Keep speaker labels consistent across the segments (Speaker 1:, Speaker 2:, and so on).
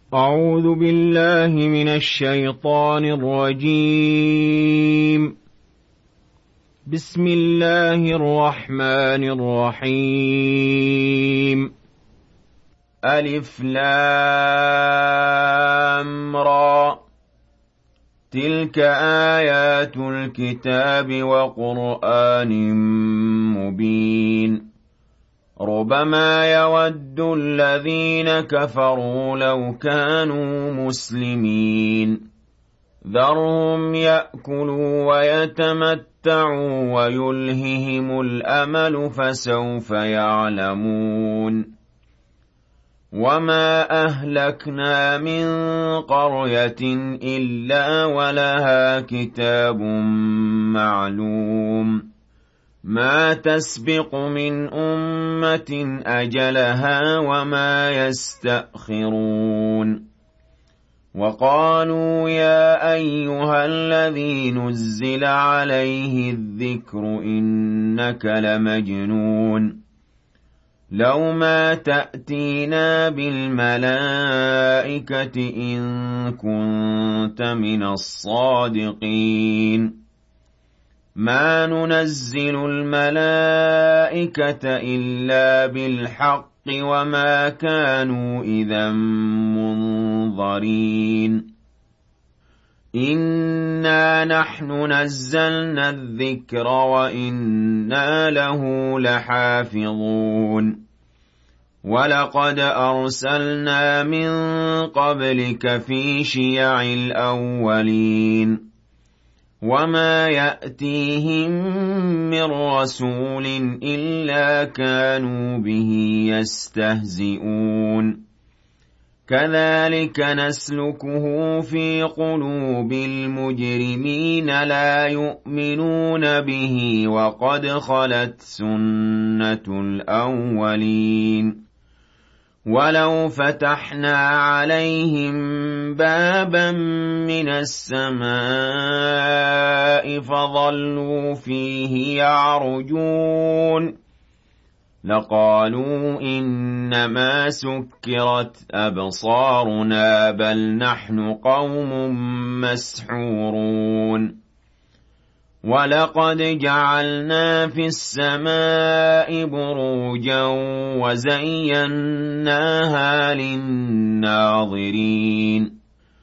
Speaker 1: أعوذ بالله من الشيطان الرجيم. بسم الله الرحمن الرحيم. ألف لام را، تلك آيات الكتاب وقرآن مبين. ربما يود الذين كفروا لو كانوا مسلمين. ذرهم يأكلوا ويتمتعوا ويلههم الأمل فسوف يعلمون. وما أهلكنا من قرية إلا ولها كتاب معلوم. ما تسبق من أمة أجلها وما يستأخرون. وقالوا يا أيها الذي نزل عليه الذكر إنك لمجنون. لو ما تأتينا بالملائكة إن كنت من الصادقين. ما ننزل الملائكة إلا بالحق وما كانوا إذا منظرين. إنا نحن نزلنا الذكر وإنا له لحافظون. ولقد أرسلنا من قبلك في شيع الأولين. وما يأتيهم من رسول إلا كانوا به يستهزئون. كذلك نسلكه في قلوب المجرمين لا يؤمنون به وقد خلت سنة الأولين. ولو فتحنا عليهم بابا من السماء فظلوا فيه يعرجون لقالوا إنما سكرت أبصارنا بل نحن قوم مسحورون. ولقد جعلنا في السماء بروجا وزيناها للناظرين.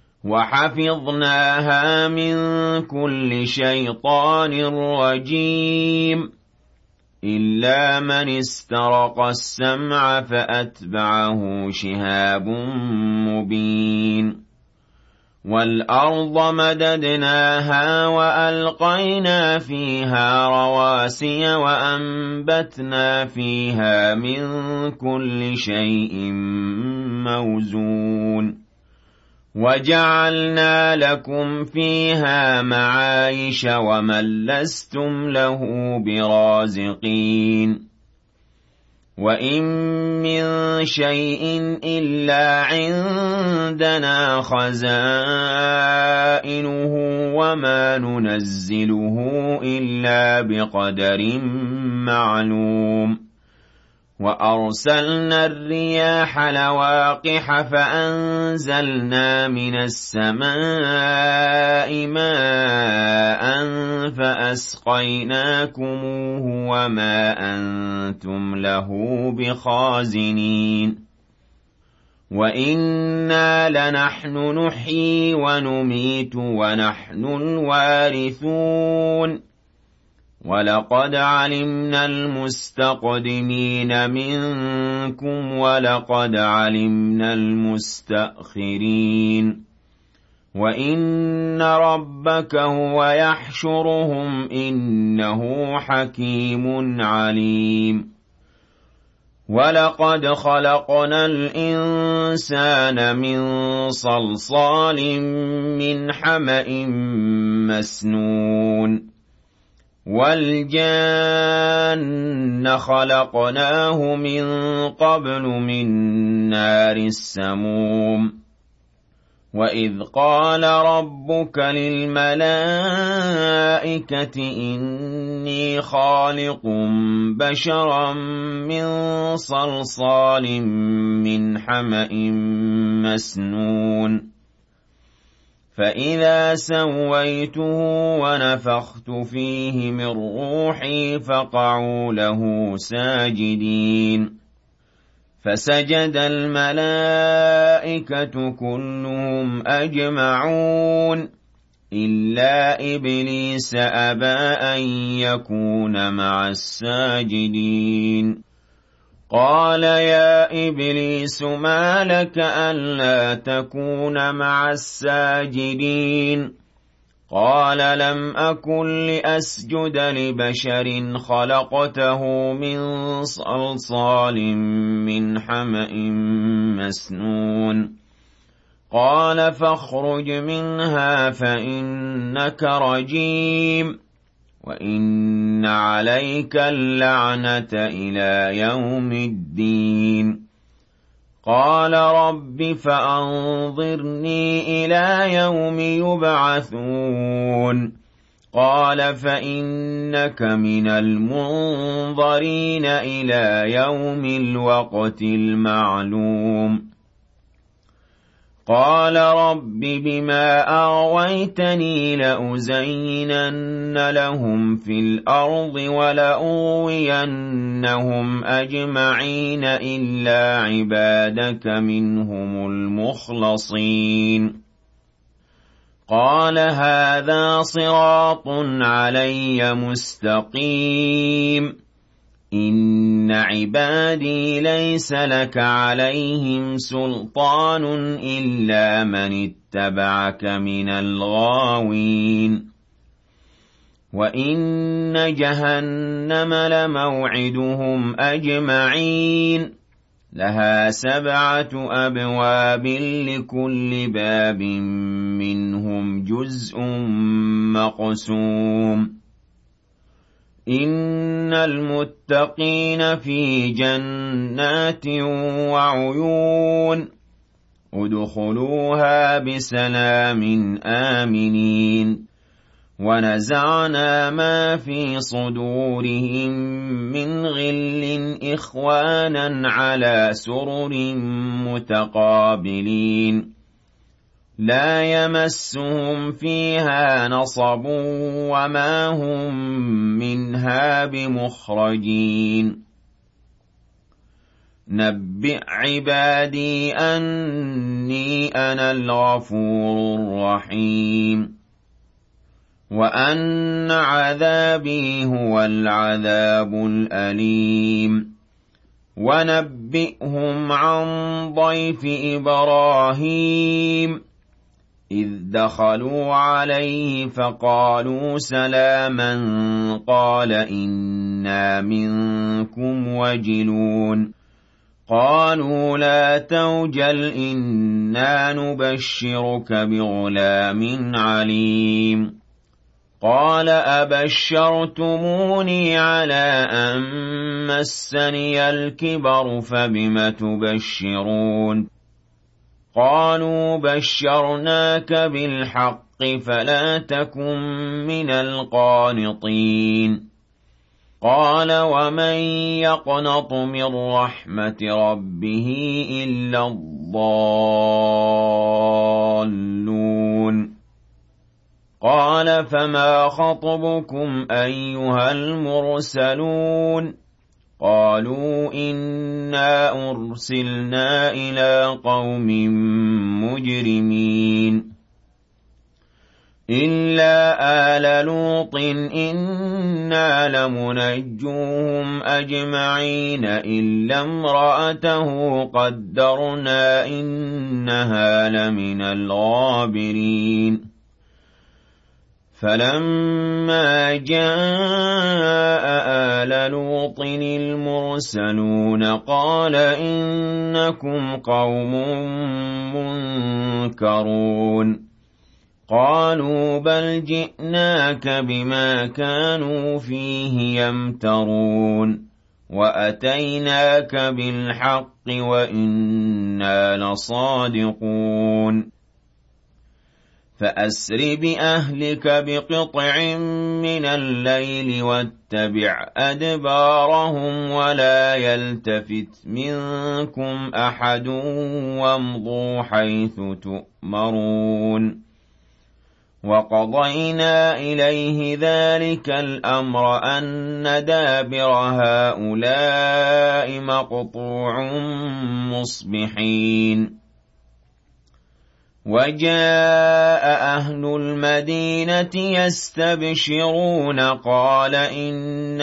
Speaker 1: وحفظناها من كل شيطان رجيم إلا من استرق السمع فأتبعه شهاب مبين. والأرض مددناها وألقينا فيها رواسي وأنبتنا فيها من كل شيء موزون. وجعلنا لكم فيها معايش ومن لستم له برازقين. وإن من شيء إلا عندنا خزائنه وما ننزله إلا بقدر معلوم. وأرسلنا الرياح لواقح فأنزلنا من السماء ماء فأسقيناكموه وما أنتم له بخازنين. وإنا لنحن نحيي ونميت ونحن الوارثون. ولقد علمنا المستقدمين منكم ولقد علمنا المستأخرين. وإن ربك هو يحشرهم إنه حكيم عليم. ولقد خلقنا الإنسان من صلصال من حمأ مسنون. والجان خلقناه من قبل من نار السموم. وَإِذْ قَالَ رَبُّكَ لِلْمَلَائِكَةِ إِنِّي خَالِقٌ بَشَرًا مِّن صَلْصَالٍ مِّنْ حَمَإٍ مَّسْنُونٍ فَإِذَا سَوَّيْتُهُ وَنَفَخْتُ فِيهِ مِن رُّوحِي فَقَعُوا لَهُ سَاجِدِينَ فَسَجَدَ الْمَلَائِكَةُ كُلُّهُمْ أَجْمَعُونَ إِلَّا إِبْلِيسَ أَبَىٰ أَن يَكُونَ مَعَ السَّاجِدِينَ قَالَ يَا إِبْلِيسُ مَا لَكَ أَلَّا تَكُونَ مَعَ السَّاجِدِينَ قَالَ لَمْ أَكُن لِّأَسْجُدَ لِبَشَرٍ خَلَقْتَهُ مِن صَلْصَالٍ مِّنْ حَمَإٍ مَّسْنُونٍ قَالَ فَاخْرُجْ مِنْهَا فَإِنَّكَ رَجِيمٌ وَإِنَّ عَلَيْكَ اللَّعْنَةَ إِلَىٰ يَوْمِ الدِّينِ قَالَ رَبِّ فَأَنظِرْنِي إِلَىٰ يَوْمِ يُبْعَثُونَ قَالَ فَإِنَّكَ مِنَ الْمُنظَرِينَ إِلَىٰ يَوْمِ الْوَقْتِ الْمَعْلُومِ قَالَ رَبِّ بِمَا أَغْوَيْتَنِي لَأُزَيِّنَنَّ لَهُمْ فِي الْأَرْضِ وَلَأُغْوِيَنَّهُمْ أَجْمَعِينَ إِلَّا عِبَادَكَ مِنْهُمُ الْمُخْلَصِينَ قَالَ هَٰذَا صِرَاطٌ عَلَيَّ مُسْتَقِيمٌ إِنَّ عِبَادِي لَيْسَ لَكَ عَلَيْهِمْ سُلْطَانٌ إِلَّا مَنِ اتَّبَعَكَ مِنَ الْغَاوِينَ وَإِنَّ جَهَنَّمَ لَمَوْعِدُهُمْ أَجْمَعِينَ لَهَا 7 أَبْوَابٍ لِّكُلِّ بَابٍ مِّنْهُمْ جُزْءٌ مَّقْسُومٌ إِنَّ الْمُتَّقِينَ فِي جَنَّاتٍ وَعُيُونٍ ادْخُلُوهَا بِسَلَامٍ آمِنِينَ وَنَزَعْنَا مَا فِي صُدُورِهِم مِّنْ غِلٍّ إِخْوَانًا عَلَىٰ سُرُرٍ مُّتَقَابِلِينَ لَا يَمَسُّهُمْ فِيهَا نَصَبٌ وَمَا هُم مِّنْهَا بِمُخْرَجِينَ نَبِّئْ عِبَادِي أَنِّي أَنَا الْغَفُورُ الرَّحِيمُ وَأَنَّ عَذَابِي هُوَ الْعَذَابُ الْأَلِيمُ وَنَبِّئْهُمْ عَن ضَيْفِ إِبْرَاهِيمَ إِذْ دَخَلُوا عَلَيْهِ فَقَالُوا سَلَامًا قَالَ إِنَّا مِنكُمْ وَجِلُونَ قَالُوا لَا تَوْجَلْ إِنَّا نُبَشِّرُكَ بِغُلَامٍ عَلِيمٍ قَالَ أَبَشَّرْتُمُونِي عَلَىٰ أَن مَّسَّنِيَ الْكِبَرُ فَبِمَ تُبَشِّرُونَ قَالُوا بَشَّرْنَاكَ بِالْحَقِّ فَلَا تَكُن مِّنَ الْقَانِطِينَ قَالَ وَمَن يَقْنَطُ مِن رَّحْمَةِ رَبِّهِ إِلَّا الضَّالُّونَ قَالَ فَمَا خَطْبُكُمْ أَيُّهَا الْمُرْسَلُونَ قَالُوا إِنَّا أُرْسِلْنَا إِلَىٰ قَوْمٍ مُّجْرِمِينَ إِلَّا آلَ لُوطٍ إِنَّا لَمُنَجُّوهُمْ أَجْمَعِينَ إِلَّا امْرَأَتَهُ قَدَّرْنَا إِنَّهَا لَمِنَ الْغَابِرِينَ فَلَمَّا جَاءَ آلَ لُوطٍ الْمُرْسَلُونَ قَالَ إِنَّكُمْ قَوْمٌ مُّنكَرُونَ قَالُوا بَلْ جِئْنَاكَ بِمَا كَانُوا فِيهِ يَمْتَرُونَ وَأَتَيْنَاكَ بِالْحَقِّ وَإِنَّا لَصَادِقُونَ فأسر بأهلك بقطع من الليل واتبع أدبارهم ولا يلتفت منكم أحد وامضوا حيث تؤمرون وقضينا إليه ذلك الأمر أن دابر هؤلاء مقطوع مصبحين وجاء أهل المدينة يستبشرون قال إن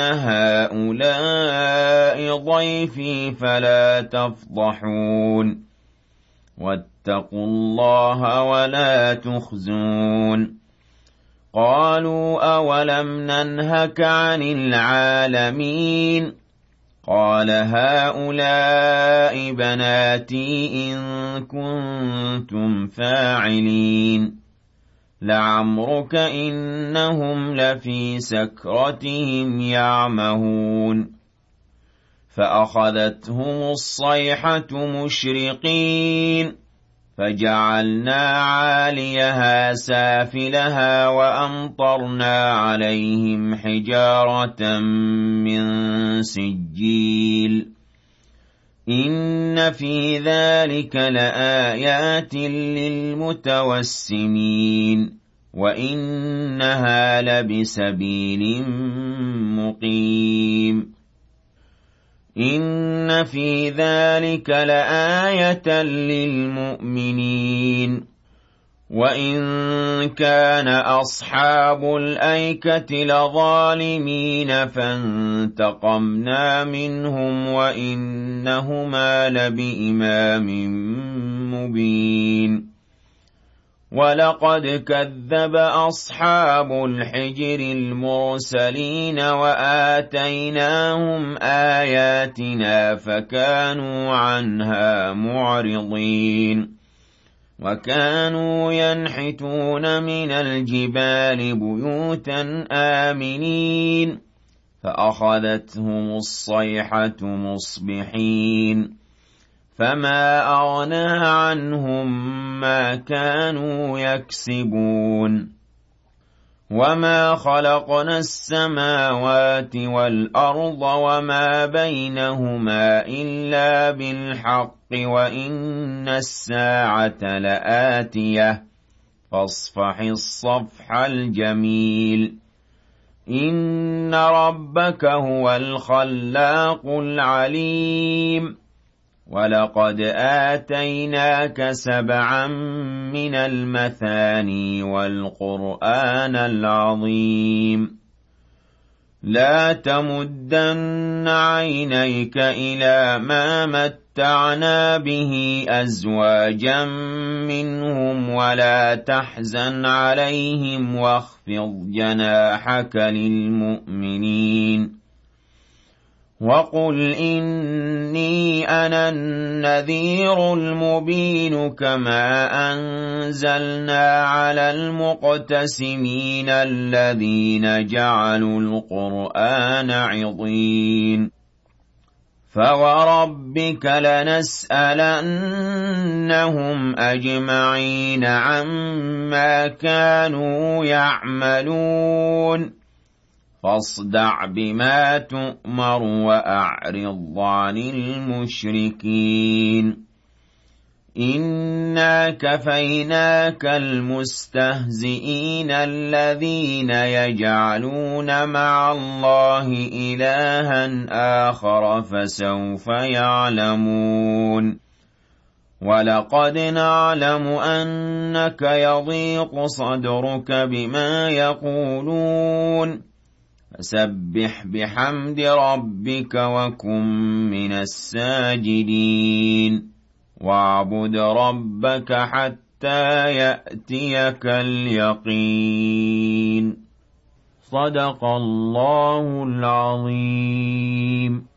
Speaker 1: هؤلاء ضيفي فلا تفضحون واتقوا الله ولا تخزون قالوا أولم ننهك عن العالمين قال هؤلاء بناتي إن كنتم فاعلين لعمرك إنهم لفي سكرتهم يعمهون فأخذتهم الصيحة مشرقين فجعلنا عاليها سافلها وأمطرنا عليهم حجارة من سجيل إن في ذلك لآيات للمتوسمين وإنها لبسبيل مقيم إن في ذلك لآية للمؤمنين وإن كان أصحاب الأيكة لظالمين فانتقمنا منهم وإنهما لبإمام مبين ولقد كذب أصحاب الحجر المرسلين وآتيناهم آياتنا فكانوا عنها معرضين وكانوا ينحتون من الجبال بيوتا آمنين فأخذتهم الصيحة مصبحين فما أغنى عنهم ما كانوا يكسبون وما خلقنا السماوات والأرض وما بينهما إلا بالحق وإن الساعة لآتية فاصفح الصفح الجميل إن ربك هو الخلاق العليم ولقد آتيناك 7 من المثاني والقرآن العظيم لا تمدن عينيك إلى ما متعنا به أزواجا منهم ولا تحزن عليهم واخفض جناحك للمؤمنين وقل إني أنا النذير المبين كما أنزلنا على المقتسمين الذين جعلوا القرآن عضين فوربك لنسألنهم أجمعين عما كانوا يعملون فاصدع بما تؤمر وأعرض عن المشركين إنا كفيناك المستهزئين الذين يجعلون مع الله إلها آخر فسوف يعلمون ولقد نعلم أنك يضيق صدرك بما يقولون فسبح بحمد ربك وكن من الساجدين واعبد ربك حتى يأتيك اليقين صدق الله العظيم.